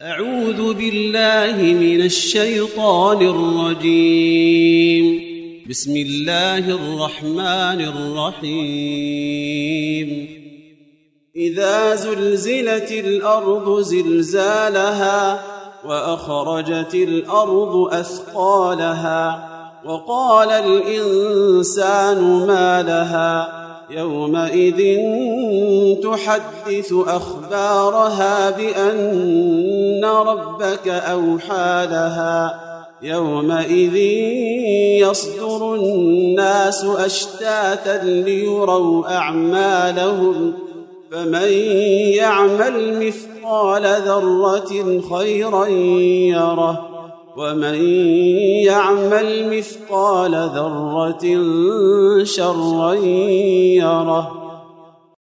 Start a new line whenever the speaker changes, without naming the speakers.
أعوذ بالله من الشيطان الرجيم. بسم الله الرحمن الرحيم. إذا زلزلت الأرض زلزالها وأخرجت الأرض أثقالها وقال الإنسان ما لها يومئذ تحدث أخبارها بأن ربك أوحى لها يومئذ يصدر الناس أشتاتا ليروا أعمالهم فمن يعمل مثقال ذرة خيرا يره ومن يعمل مثقال ذرة شرا يره.